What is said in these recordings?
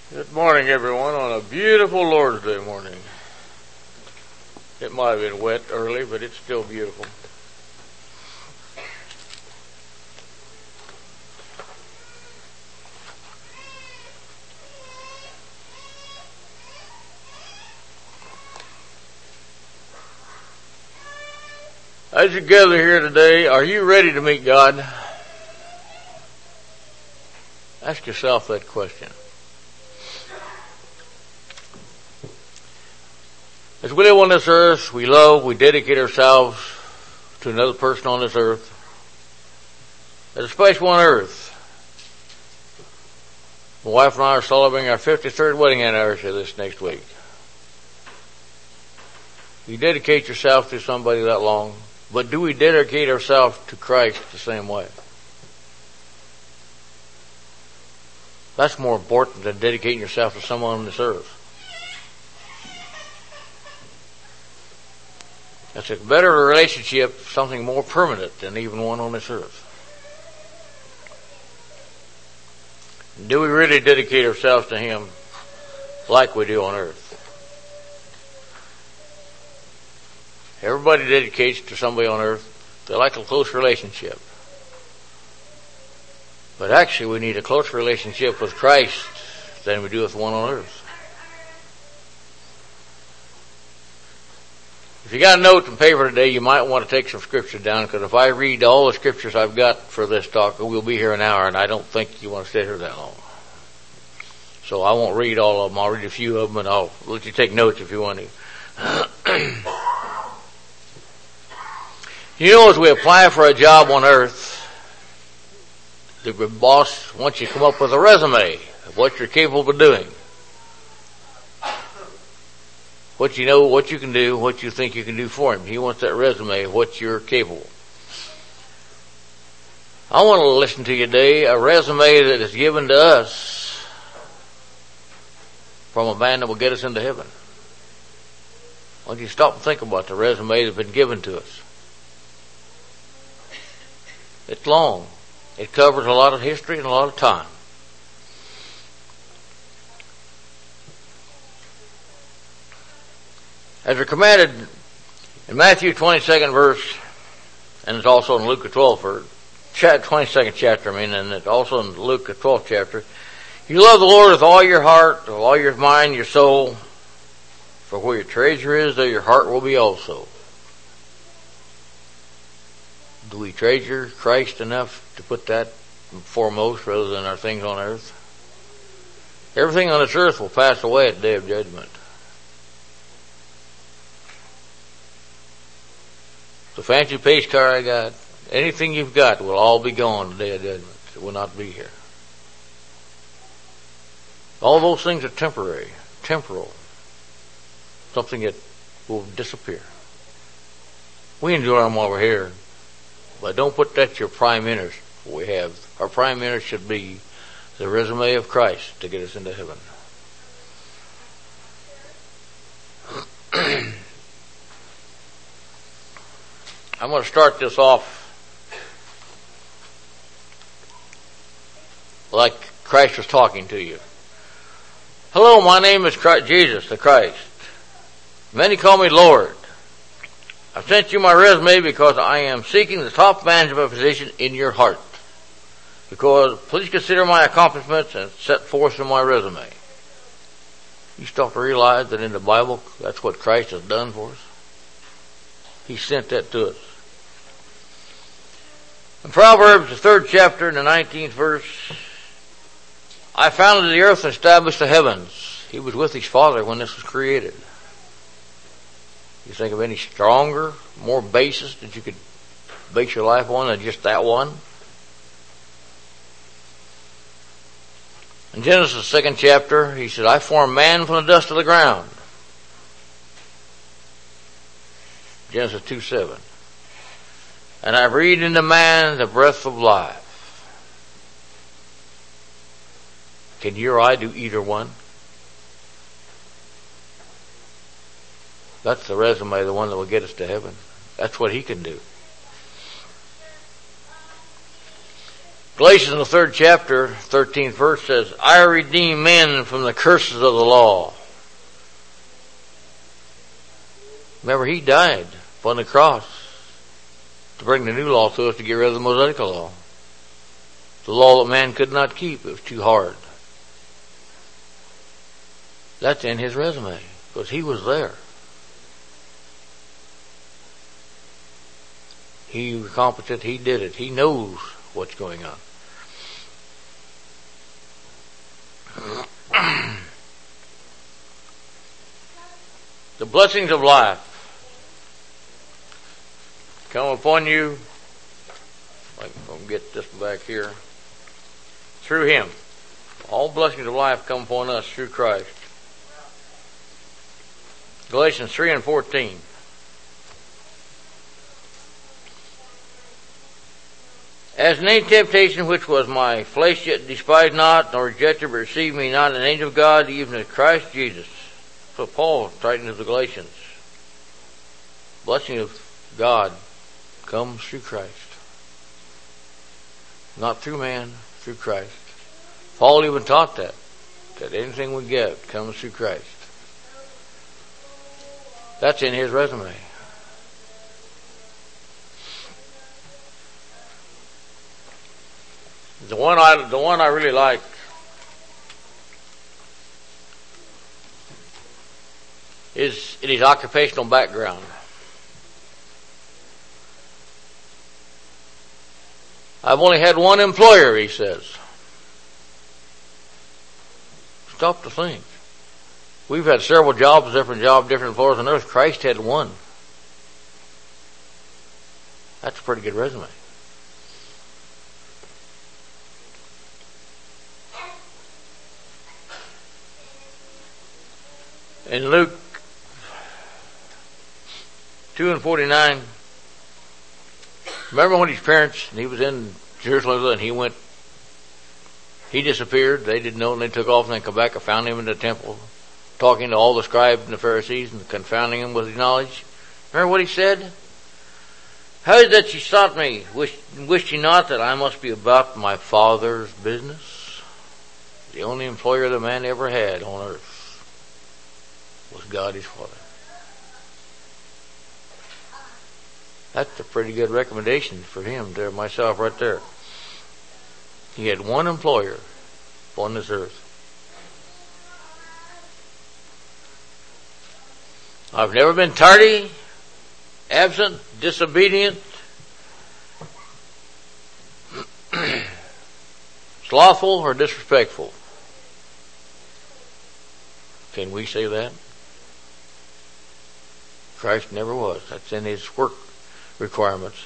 Good morning, everyone, on a beautiful Lord's Day morning. It might have been wet early, but it's still beautiful. As you gather here today, are you ready to meet God? Ask yourself that question. As we live on this earth, we love, we dedicate ourselves to another person on this earth. There's a special on earth. My wife and I are celebrating our 53rd wedding anniversary this next week. You dedicate yourself to somebody that long, but do we dedicate ourselves to Christ the same way? That's more important than dedicating yourself to someone on this earth. That's a better relationship, something more permanent than even one on this earth. Do we really dedicate ourselves to Him like we do on earth? Everybody dedicates to somebody on earth. They like a close relationship. But actually we need a close relationship with Christ than we do with one on earth. If you got a note and paper today, you might want to take some scriptures down, because if I read all the scriptures I've got for this talk, we'll be here an hour, and I don't think you want to stay here that long. So I won't read all of them. I'll read a few of them, and I'll let you take notes if you want to. You know, as we apply for a job on earth, the boss wants you to come up with a resume of what you're capable of doing. What you know, what you can do, what you think you can do for him. He wants that resume of what you're capable. I want to listen to you today, a resume that is given to us from a man that will get us into heaven. Why don't you stop and think about the resume that's been given to us? It's long. It covers a lot of history and a lot of time. As we're commanded in Matthew 22nd verse, and it's also in Luke 12th 22nd chapter, and it's also in Luke 12th chapter. You love the Lord with all your heart, with all your mind, your soul, for where your treasure is, there your heart will be also. Do we treasure Christ enough to put that foremost rather than our things on earth? Everything on this earth will pass away at the day of judgment. The fancy pace car I got, anything you've got will all be gone the day of judgment. It will not be here. All those things are temporary, temporal. Something that will disappear. We enjoy them while we're here, but don't put that your prime interest. We have our prime interest should be the resume of Christ to get us into heaven. I'm going to start this off like Christ was talking to you. Hello, my name is Jesus the Christ. Many call me Lord. I've sent you my resume because I am seeking the top management position in your heart. Because please consider my accomplishments and set forth in my resume. You start to realize that in the Bible, that's what Christ has done for us. He sent that to us. In Proverbs, the 3rd chapter, in the 19th verse, I founded the earth and established the heavens. He was with his Father when this was created. You think of any stronger, more basis that you could base your life on than just that one? In Genesis, 2nd chapter, he said, I formed man from the dust of the ground. Genesis 2:7. And I breathed into man the breath of life. Can you or I do either one? That's the resume, the one that will get us to heaven. That's what he can do. Galatians, the 3rd chapter, 13th verse says, I redeem men from the curses of the law. Remember, he died upon the cross to bring the new law to us, to get rid of the Mosaical law. The law that man could not keep. It was too hard. That's in his resume, because he was there. He accomplished it. He did it. He knows what's going on. The blessings of life come upon you. I'm going to get this back here. Through him. All blessings of life come upon us through Christ. Galatians 3 and 14. As in any temptation which was my flesh, yet despised not, nor rejected, but received me not an angel of God, even as Christ Jesus. So Paul writing to the Galatians. Blessing of God comes through Christ. Not through man, through Christ. Paul even taught that anything we get comes through Christ. That's in his resume. The one I really like is in his occupational background. I've only had one employer, he says. Stop to think. We've had several jobs, different floors on earth. Christ had one. That's a pretty good resume. In Luke 2 and 49, remember when his parents, he was in Jerusalem and he disappeared. They didn't know, and they took off and they come back and found him in the temple, talking to all the scribes and the Pharisees and confounding him with his knowledge. Remember what he said? How is that ye sought me? Wished ye not that I must be about my Father's business? The only employer the man ever had on earth was God his Father. That's a pretty good recommendation for him there, myself right there. He had one employer upon this earth. I've never been tardy, absent, disobedient, slothful, or disrespectful. Can we say that? Christ never was. That's in his work requirements.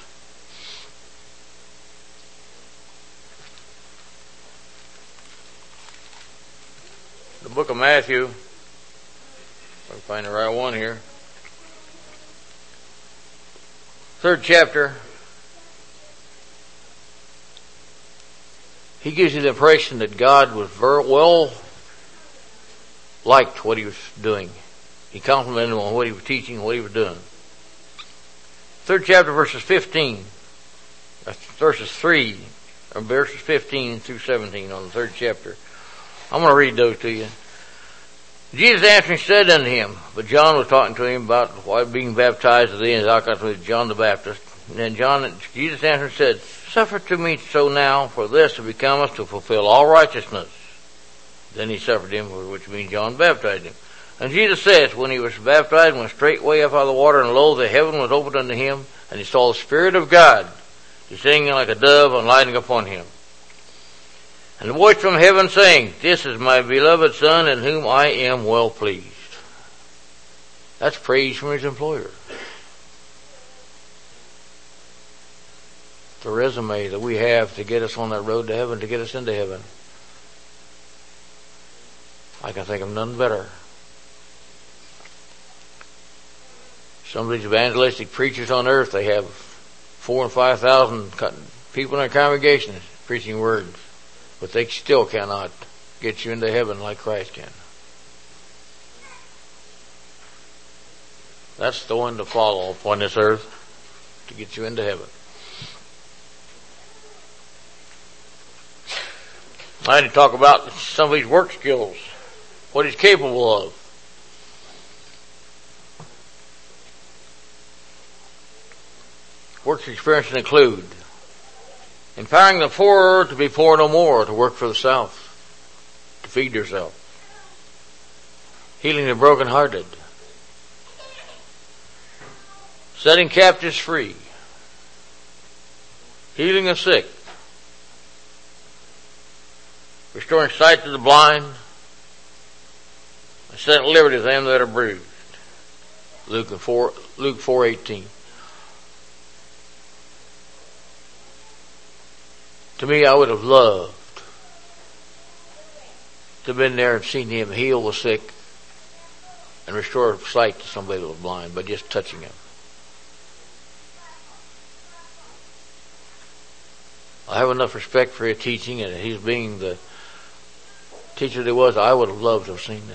The book of Matthew, if I can find the right one here. 3rd chapter. He gives you the impression that God was very well liked what he was doing. He complimented him on what he was teaching, what he was doing. 3rd chapter, verses 15. Verses 3, or verses 15 through 17 on the 3rd chapter. I'm going to read those to you. Jesus answering said unto him, but John was talking to him about why being baptized at the end of John the Baptist. And then Jesus answered and said, suffer to me so now, for this becometh to fulfill all righteousness. Then he suffered him, which means John baptized him. And Jesus says, when he was baptized, went straightway up out of the water, and lo, the heaven was opened unto him, and he saw the Spirit of God descending like a dove and lighting upon him. And a voice from heaven saying, this is my beloved Son, in whom I am well pleased. That's praise from his employer. The resume that we have to get us on that road to heaven, to get us into heaven. I can think of none better. Some of these evangelistic preachers on earth, they have 4,000 and 5,000 people in their congregations preaching words, but they still cannot get you into heaven like Christ can. That's the one to follow upon this earth to get you into heaven. I need to talk about some of his work skills, what he's capable of. Works experiences include empowering the poor to be poor no more, to work for the self, to feed yourself, healing the brokenhearted, setting captives free, healing the sick, restoring sight to the blind, and setting at liberty them that are bruised. Luke 4:18. To me, I would have loved to have been there and seen him heal the sick and restore sight to somebody that was blind by just touching him. I have enough respect for his teaching, and he's being the teacher that he was. I would have loved to have seen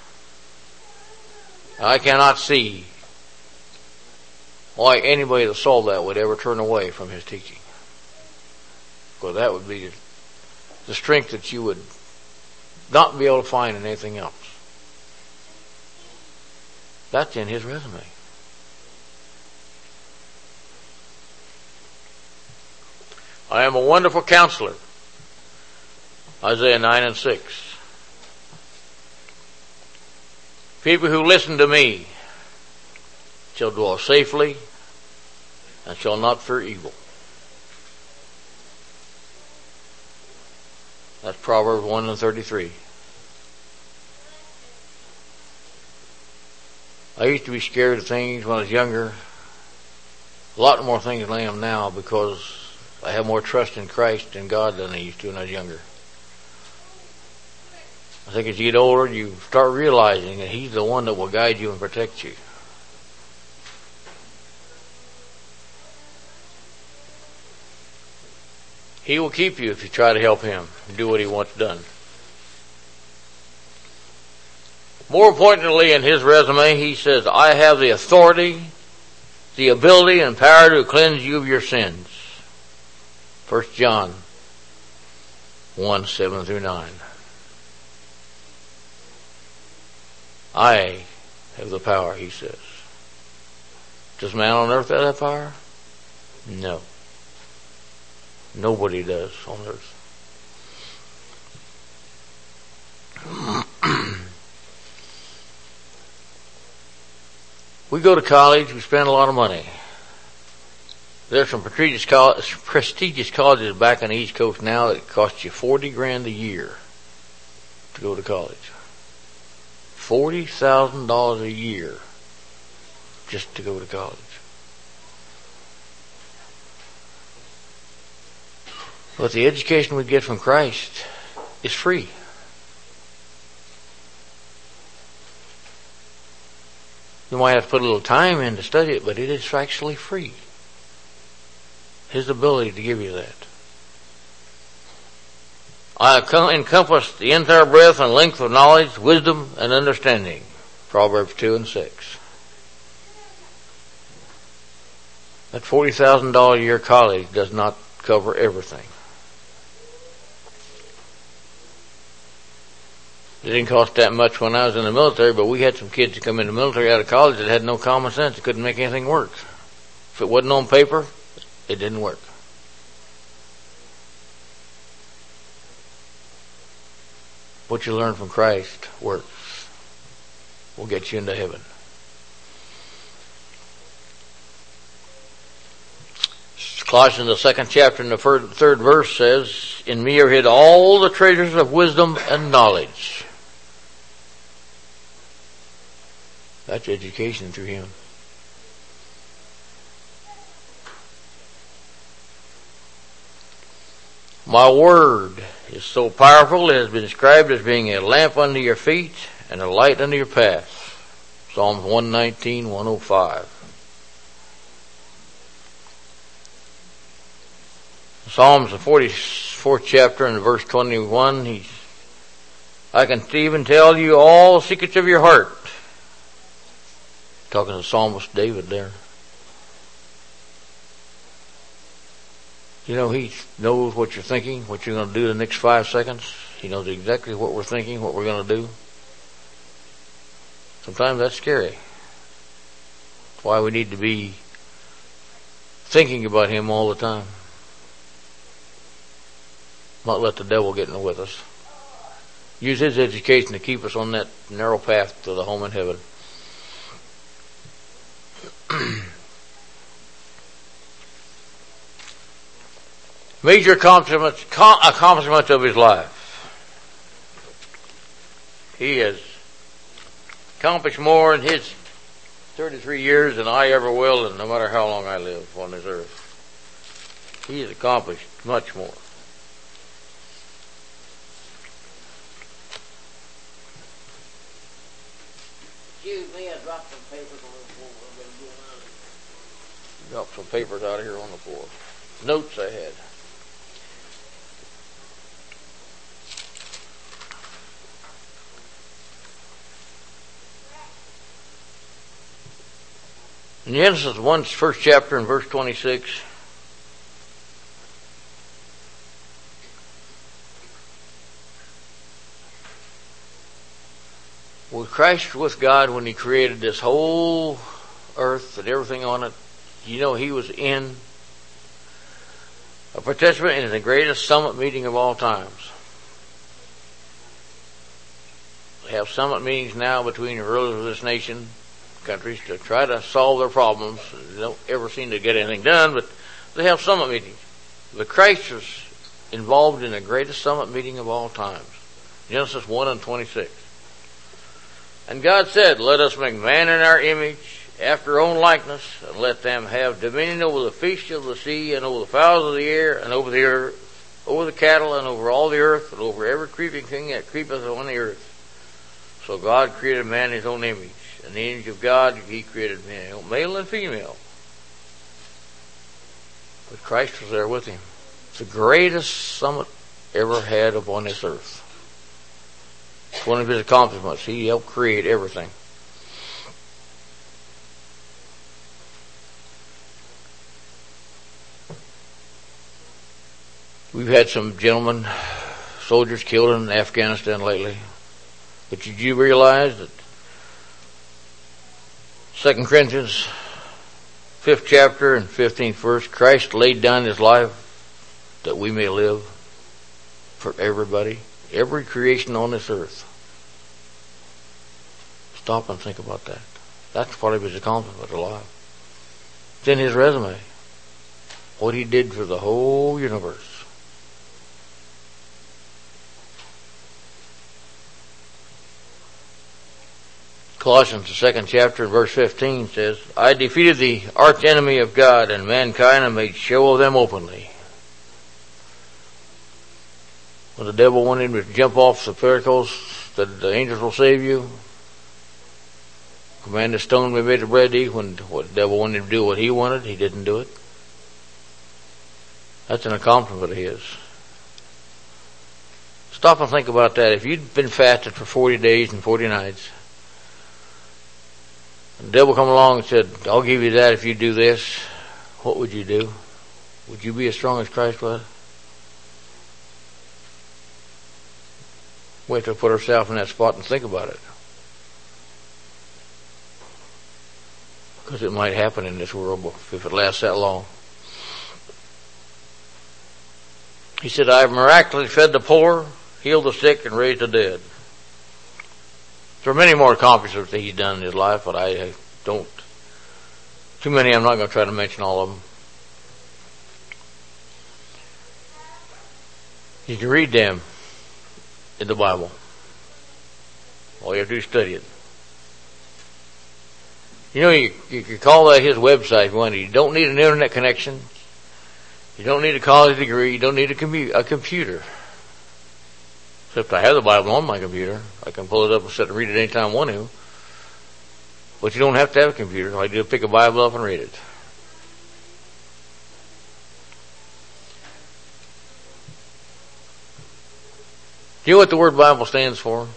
that. I cannot see why anybody that saw that would ever turn away from his teaching. Because that would be the strength that you would not be able to find in anything else. That's in his resume. I am a wonderful counselor. Isaiah 9:6. People who listen to me shall dwell safely and shall not fear evil. That's Proverbs 1:33. I used to be scared of things when I was younger. A lot more things than I am now, because I have more trust in Christ and God than I used to when I was younger. I think as you get older, you start realizing that He's the one that will guide you and protect you. He will keep you if you try to help Him and do what He wants done. More importantly, in his resume, he says, I have the authority, the ability, and power to cleanse you of your sins. 1 John 1:7-9. I have the power, he says. Does man on earth have that power? No. Nobody does on earth. We go to college, we spend a lot of money. There's some prestigious colleges back on the East Coast now that cost you $40,000 a year to go to college. $40,000 a year just to go to college. But the education we get from Christ is free. You might have to put a little time in to study it, but it is actually free. His ability to give you that. I encompass the entire breadth and length of knowledge, wisdom, and understanding. Proverbs 2:6. That $40,000 a year college does not cover everything. It didn't cost that much when I was in the military, but we had some kids that come in the military out of college that had no common sense. They couldn't make anything work. If it wasn't on paper, it didn't work. What you learn from Christ works. Will get you into heaven. Colossians, the 2nd chapter and the 3rd verse says, in me are hid all the treasures of wisdom and knowledge. That's education through Him. My word is so powerful, it has been described as being a lamp unto your feet and a light unto your path. Psalms 119:105. Psalms, the 44th chapter and verse 21, I can even tell you all the secrets of your heart. Talking to the psalmist David there. You know, He knows what you're thinking, what you're going to do the next 5 seconds. He knows exactly what we're thinking, what we're going to do. Sometimes that's scary. That's why we need to be thinking about Him all the time. Not let the devil get in with us. Use his education to keep us on that narrow path to the home in heaven. Major accomplishments of his life. He has accomplished more in his 33 years than I ever will, and no matter how long I live on this earth. He has accomplished much more. Excuse me, I dropped some papers on the floor. Dropped some papers out of here on the floor. Notes I had. In Genesis 1, first chapter and verse 26, was Christ with God when He created this whole earth and everything on it? You know, He was in a participant in the greatest summit meeting of all times. They have summit meetings now between the rulers of this nation, countries, to try to solve their problems. They don't ever seem to get anything done, but they have summit meetings. But Christ was involved in the greatest summit meeting of all times. Genesis 1 and 26. And God said, let us make man in our image, after our own likeness, and let them have dominion over the fish of the sea, and over the fowls of the air, and over the earth, over the cattle, and over all the earth, and over every creeping thing that creepeth on the earth. So God created man in His own image. In the image of God, He created man, male and female. But Christ was there with him. It's the greatest summit ever had upon this earth. It's one of His accomplishments. He helped create everything. We've had some gentlemen, soldiers killed in Afghanistan lately. But did you realize that 2 Corinthians 5th chapter and 15th verse, Christ laid down His life that we may live for everybody, every creation on this earth. Stop and think about that. That's part of His accomplishment alive. It's in His resume. What He did for the whole universe. Colossians, the 2nd chapter, and verse 15 says, I defeated the arch enemy of God and mankind and made show of them openly. When the devil wanted him to jump off the pinnacles, that the angels will save you. Command the stone be made of bread to eat. When the devil wanted him to do what he wanted, he didn't do it. That's an accomplishment of his. Stop and think about that. If you'd been fasted for 40 days and 40 nights, the devil come along and said, I'll give you that if you do this, what would you do? Would you be as strong as Christ was? We have to put ourselves in that spot and think about it. Because it might happen in this world if it lasts that long. He said, I have miraculously fed the poor, healed the sick, and raised the dead. There are many more accomplishments that He's done in His life, but I don't. Too many, I'm not going to try to mention all of them. You can read them in the Bible. All you have to do is study it. You know, you can call that His website if you want. You don't need an internet connection. You don't need a college degree. You don't need a computer. Except I have the Bible on my computer. I can pull it up and sit and read it anytime I want to. But you don't have to have a computer. All you do is pick a Bible up and read it. Do you know what the word Bible stands for?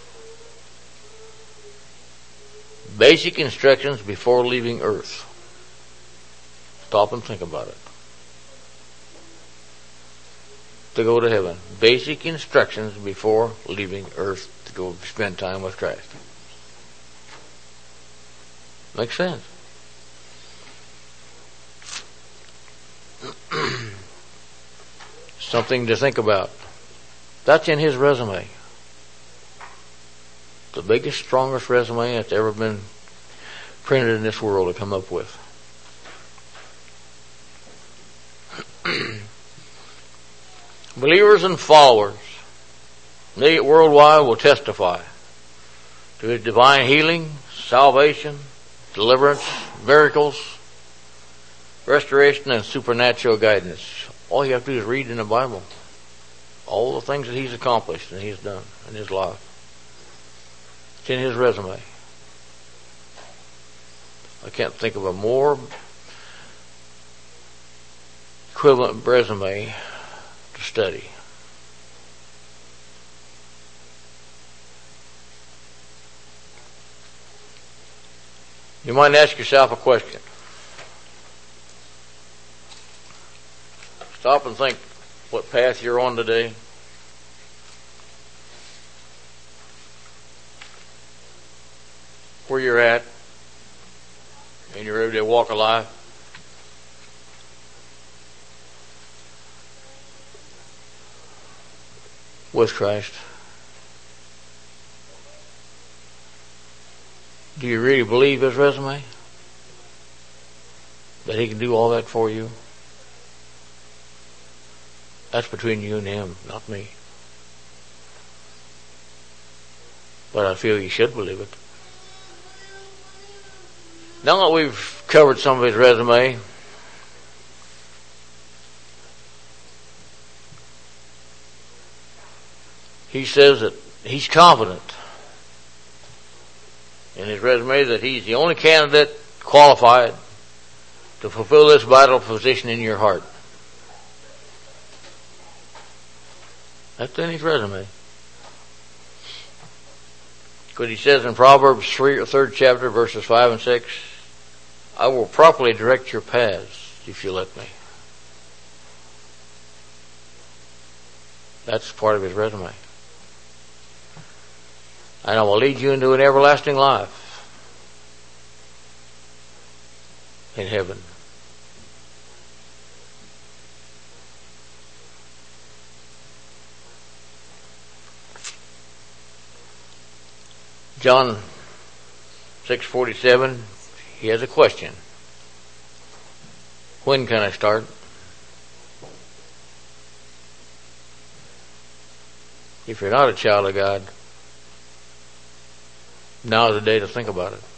Basic instructions before leaving earth. Stop and think about it. to go to heaven. Basic instructions before leaving earth to go spend time with Christ. Makes sense. Something to think about. That's in his resume. The biggest, strongest resume that's ever been printed in this world to come up with. Believers and followers worldwide will testify to his divine healing, salvation, deliverance, miracles, restoration, and supernatural guidance. All you have to do is read in the Bible all the things that he's accomplished and he's done in his life. It's in his resume. I can't think of a more equivalent resume to study. You might ask yourself a question. Stop and think what path you're on today. Where you're at in your everyday walk of life. With Christ. Do you really believe his resume? That he can do all that for you? That's between you and him, not me. But I feel you should believe it. Now that we've covered some of his resume, he says that he's confident in his resume that he's the only candidate qualified to fulfill this vital position in your heart. That's in his resume. Because he says in Proverbs 3rd chapter, verses 5 and 6, I will properly direct your paths if you let me. That's part of his resume. And I will lead you into an everlasting life in heaven. John 6:47, he has a question. When can I start? If you're not a child of God, now is the day to think about it.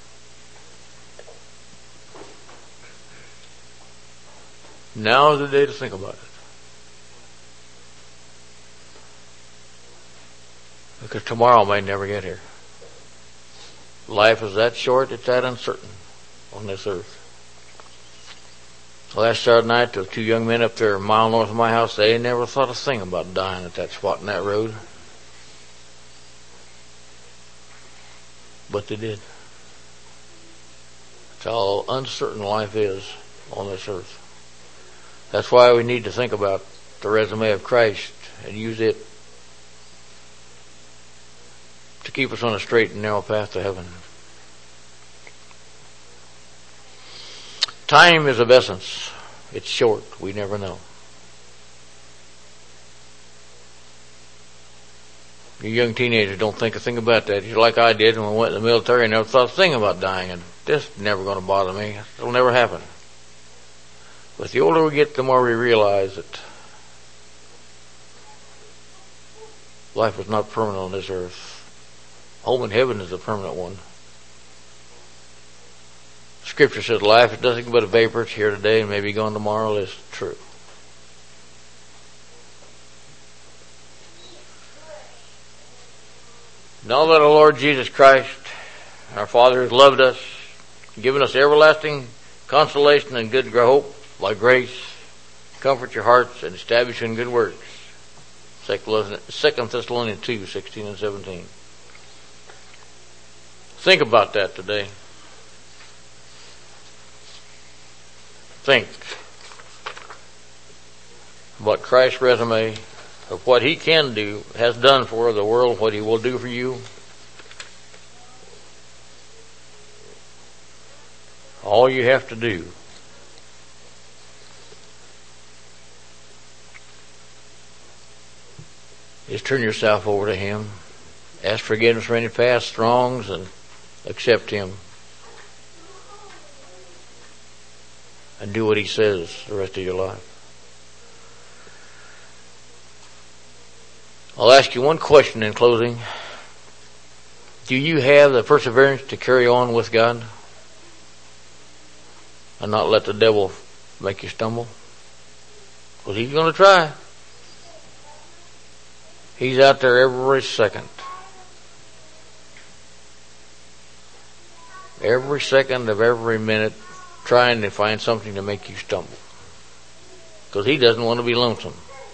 Now is the day to think about it. Because tomorrow may never get here. Life is that short, it's that uncertain on this earth. Last Saturday night, there were two young men up there a mile north of my house. They never thought a thing about dying at that spot in that road. But they did. That's how uncertain life is on this earth. That's why we need to think about the resume of Christ and use it to keep us on a straight and narrow path to heaven. Time is of essence. It's short. We never know. You young teenagers don't think a thing about that. You're like I did when I went in the military. I never thought a thing about dying. And this is never going to bother me. It'll never happen. But the older we get, the more we realize that life is not permanent on this earth. Home in heaven is a permanent one. Scripture says life is nothing but a vapor. It's here today and maybe gone tomorrow. It's true. Now that our Lord Jesus Christ, our Father, has loved us, given us everlasting consolation and good hope by grace, comfort your hearts and establish you in good works. 2 Thessalonians 2:16 and 17. Think about that today. Think. about Christ's resume of what He can do, has done for the world, what He will do for you. All you have to do is turn yourself over to Him, ask forgiveness for any past wrongs, and accept Him. And do what He says the rest of your life. I'll ask you one question in closing. Do you have the perseverance to carry on with God and not let the devil make you stumble? Because he's going to try. He's out there every second. Every second of every minute trying to find something to make you stumble. Because he doesn't want to be lonesome.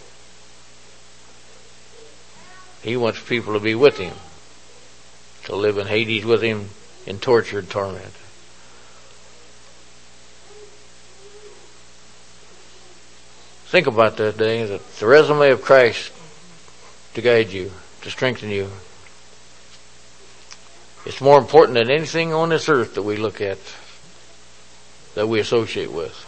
He wants people to be with him, to live in Hades with him in tortured torment. Think about that day, that the resume of Christ to guide you, to strengthen you. It's more important than anything on this earth that we look at, that we associate with.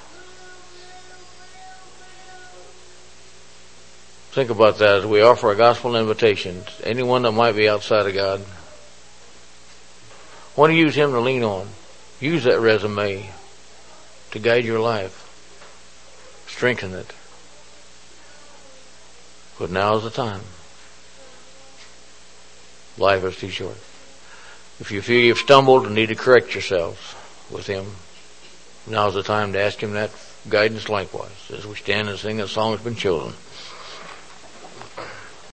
Think about that as we offer a gospel invitation to anyone that might be outside of God. Want to use Him to lean on. Use that resume to guide your life. Strengthen it. But now is the time. Life is too short. If you feel you've stumbled and need to correct yourselves with Him, now is the time to ask Him that guidance likewise as we stand and sing a song that's been chosen.